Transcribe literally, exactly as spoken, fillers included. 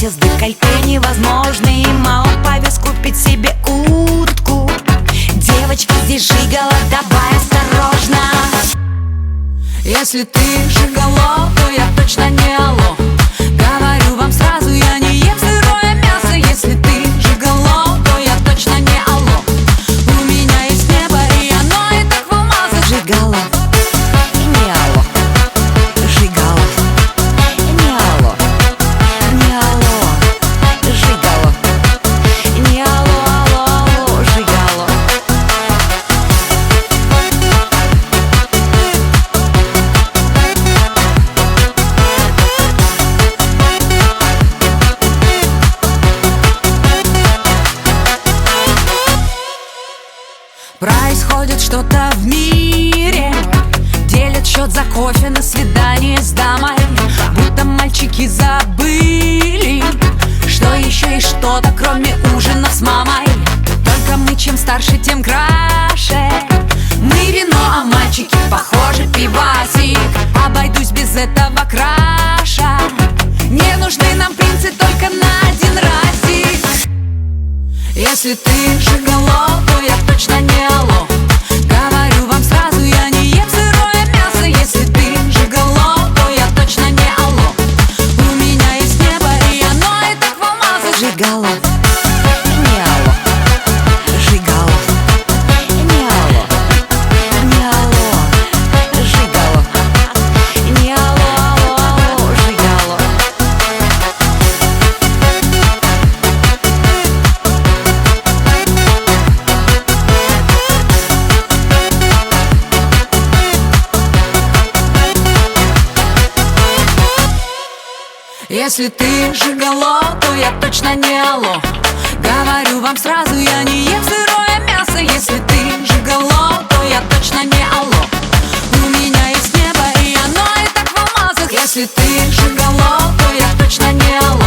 платье с декольте невозможно, и мало повез купить себе куртку. Девочка здесь жигала, давай осторожно. Если ты жигало, то я точно не алло. Говорю вам сразу, я не ем сырое мясо. Если ты жигало, то я точно не алло. У меня есть небо, и оно и так в алмазах. Жигало и не алло. Жигало не алло. Не алло. Жигало не алло, алло, алло. Жигало. Происходит что-то в мире. Делят счет за кофе на свидание с дамой. Будто мальчики забыли, что еще и что-то, кроме ужинов с мамой. Только мы чем старше, тем краше. Мы вино, а мальчики, похоже, пивасик. Обойдусь без этого краша. Не нужны нам принцы только на один разик. Если ты жигало, то я точно не алло. Говорю вам сразу, я не ем сырое мясо. Если ты жигало, то я точно не алло. У меня есть небо, и оно и так в алмазах. Жигало не алло. Жигало не алло. Не алло. Жигало не алло, алло, алло. Жигало. Если ты жигало, то я точно не алло. Говорю вам сразу, я не ем сырое мясо. Если ты жигало, то я точно не алло. У меня есть небо, и оно и так в алмазах. Если ты жигало, то я точно не алло.